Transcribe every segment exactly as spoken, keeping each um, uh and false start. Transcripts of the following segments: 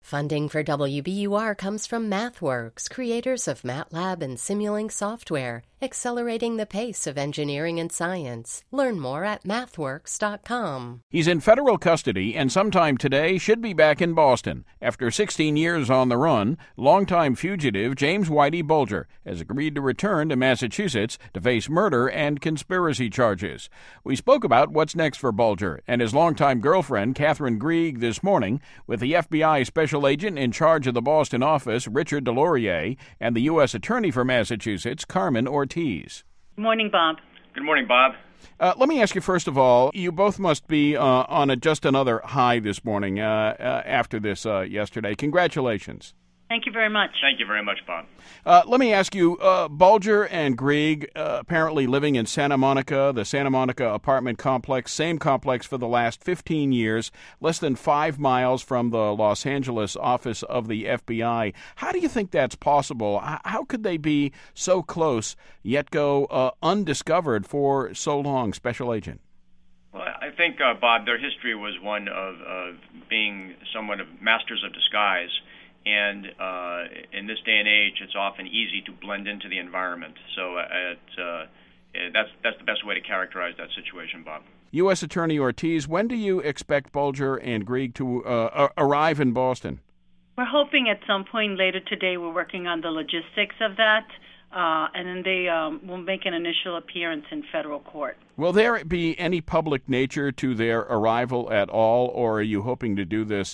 Funding for W B U R comes from MathWorks, creators of MATLAB and Simulink software, accelerating the pace of engineering and science. Learn more at mathworks dot com. He's in federal custody and sometime today should be back in Boston. After sixteen years on the run, longtime fugitive James Whitey Bulger has agreed to return to Massachusetts to face murder and conspiracy charges. We spoke about what's next for Bulger and his longtime girlfriend, Catherine Grieg, this morning with the F B I Special Agent in charge of the Boston office, Richard DesLauriers, and the U S Attorney for Massachusetts, Carmen Ortiz. Good morning, Bob. Good morning, Bob. Uh, let me ask you, first of all, you both must be uh, on a, just another high this morning uh, uh, after this uh, yesterday. Congratulations. Thank you very much. Thank you very much, Bob. Uh, let me ask you, uh, Bulger and Grieg uh, apparently living in Santa Monica, the Santa Monica apartment complex, same complex for the last fifteen years, less than five miles from the Los Angeles office of the F B I. How do you think that's possible? How could they be so close yet go uh, undiscovered for so long, Special Agent? Well, I think, uh, Bob, their history was one of uh, being somewhat of masters of disguise. And uh, in this day and age, it's often easy to blend into the environment. So uh, it, uh, that's that's the best way to characterize that situation, Bob. U S Attorney Ortiz, when do you expect Bulger and Grieg to uh, arrive in Boston? We're hoping at some point later today. We're working on the logistics of that, uh, and then they um, will make an initial appearance in federal court. Will there be any public nature to their arrival at all, or are you hoping to do this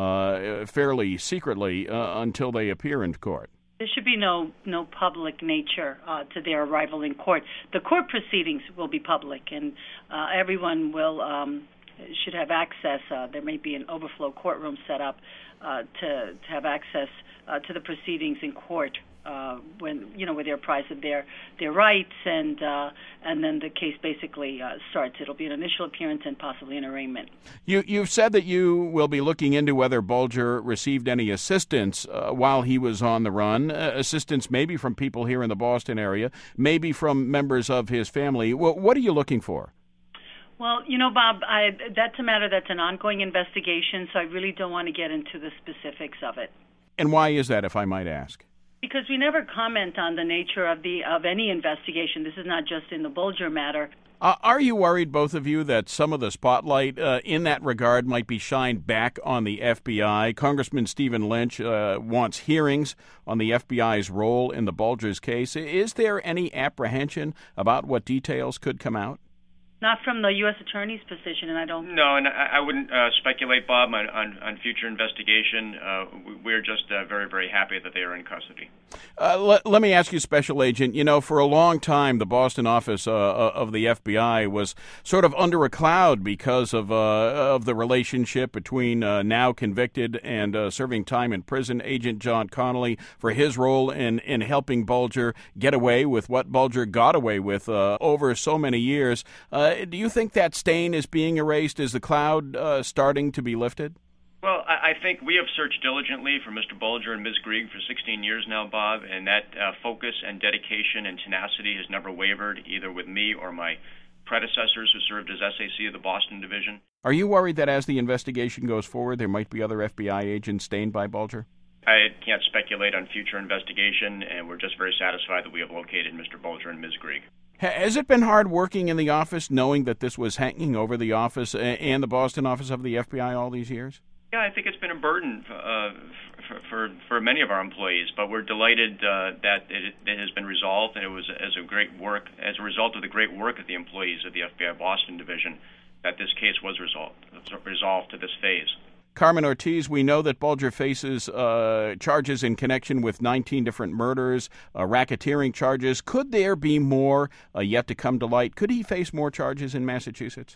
uh, fairly secretly uh, until they appear in court? There should be no no public nature uh, to their arrival in court. The court proceedings will be public, and uh, everyone will um, should have access. Uh, there may be an overflow courtroom set up uh, to, to have access uh, to the proceedings in court. Uh, when you know, where they're apprised of their their rights, and uh, and then the case basically uh, starts. It'll be an initial appearance and possibly an arraignment. You you've said that you will be looking into whether Bulger received any assistance uh, while he was on the run. Uh, assistance maybe from people here in the Boston area, maybe from members of his family. Well, what are you looking for? Well, you know, Bob, I, that's a matter that's an ongoing investigation, so I really don't want to get into the specifics of it. And why is that, if I might ask? Because we never comment on the nature of the of any investigation. This is not just in the Bulger matter. Uh, are you worried, both of you, that some of the spotlight uh, in that regard might be shined back on the F B I? Congressman Stephen Lynch uh, wants hearings on the F B I's role in the Bulger's case. Is there any apprehension about what details could come out? Not from the U S Attorney's position, and I don't... No, and I, I wouldn't uh, speculate, Bob, on, on, on future investigation. Uh, we're just uh, very, very happy that they are in custody. Uh, let, let me ask you, Special Agent, you know, for a long time, the Boston office uh, of the F B I was sort of under a cloud because of uh, of the relationship between uh, now convicted and uh, serving time in prison Agent John Connolly for his role in, in helping Bulger get away with what Bulger got away with uh, over so many years. Uh, do you think that stain is being erased? Is the cloud uh, starting to be lifted? Well, I think we have searched diligently for Mister Bulger and Miz Grieg for sixteen years now, Bob, and that uh, focus and dedication and tenacity has never wavered, either with me or my predecessors who served as S A C of the Boston Division. Are you worried that as the investigation goes forward, there might be other F B I agents stained by Bulger? I can't speculate on future investigation, and we're just very satisfied that we have located Mister Bulger and Miz Grieg. Has it been hard working in the office, knowing that this was hanging over the office and the Boston office of the F B I all these years? Yeah, I think it's been a burden uh, for, for for many of our employees, but we're delighted uh, that it, it has been resolved, and it was as a great work as a result of the great work of the employees of the F B I Boston Division that this case was resolved resolved to this phase. Carmen Ortiz, we know that Bulger faces uh, charges in connection with nineteen different murders, uh, racketeering charges. Could there be more uh, yet to come to light? Could he face more charges in Massachusetts?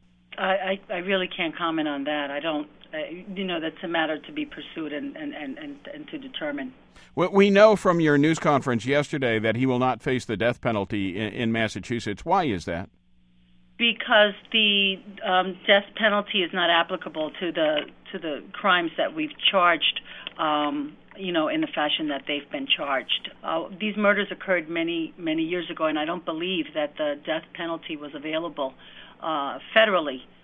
I, I, I really can't comment on that. I don't, uh, you know, that's a matter to be pursued and, and, and, and, and to determine. Well, we know from your news conference yesterday that he will not face the death penalty in, in Massachusetts. Why is that? Because the um, death penalty is not applicable to the to the crimes that we've charged, um, you know, in the fashion that they've been charged. Uh, these murders occurred many, many years ago, and I don't believe that the death penalty was available uh, federally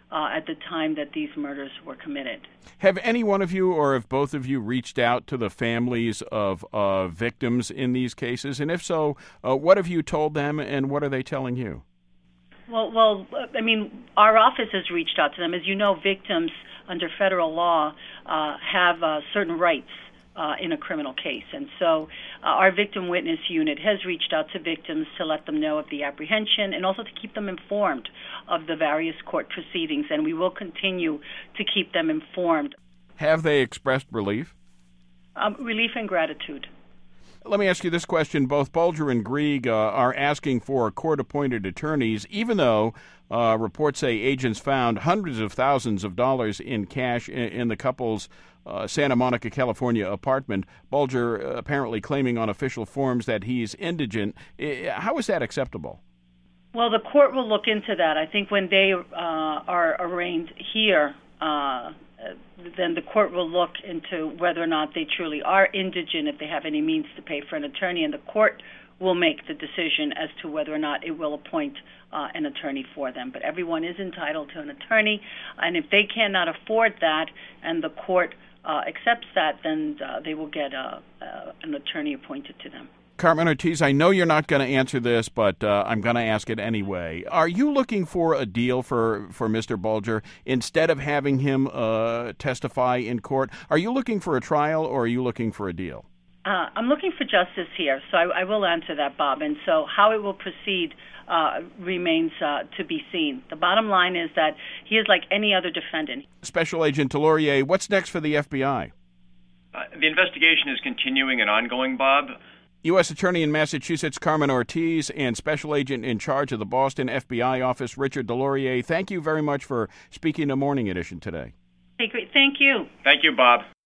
uh, at the time that these murders were committed. Have any one of you or have both of you reached out to the families of uh, victims in these cases? And if so, uh, what have you told them and what are they telling you? Well, well, I mean, our office has reached out to them. As you know, victims under federal law uh, have uh, certain rights uh, in a criminal case. And so uh, our victim witness unit has reached out to victims to let them know of the apprehension and also to keep them informed of the various court proceedings. And we will continue to keep them informed. Have they expressed relief? Um, relief and gratitude. Let me ask you this question. Both Bulger and Grieg uh, are asking for court-appointed attorneys, even though uh, reports say agents found hundreds of thousands of dollars in cash in, in the couple's uh, Santa Monica, California apartment. Bulger apparently claiming on official forms that he's indigent. How is that acceptable? Well, the court will look into that. I think when they uh, are arraigned here, uh, then the court will look into whether or not they truly are indigent, if they have any means to pay for an attorney, and the court will make the decision as to whether or not it will appoint uh, an attorney for them. But everyone is entitled to an attorney, and if they cannot afford that and the court uh, accepts that, then uh, they will get a, uh, an attorney appointed to them. Carmen Ortiz, I know you're not going to answer this, but uh, I'm going to ask it anyway. Are you looking for a deal for, for Mister Bulger instead of having him uh, testify in court? Are you looking for a trial or are you looking for a deal? Uh, I'm looking for justice here, so I, I will answer that, Bob. And so how it will proceed uh, remains uh, to be seen. The bottom line is that he is like any other defendant. Special Agent Delorier, what's next for the F B I? Uh, the investigation is continuing and ongoing, Bob. U S Attorney in Massachusetts Carmen Ortiz and Special Agent in charge of the Boston F B I office Richard Delorier, thank you very much for speaking to Morning Edition today. Okay, great. Thank you. Thank you, Bob.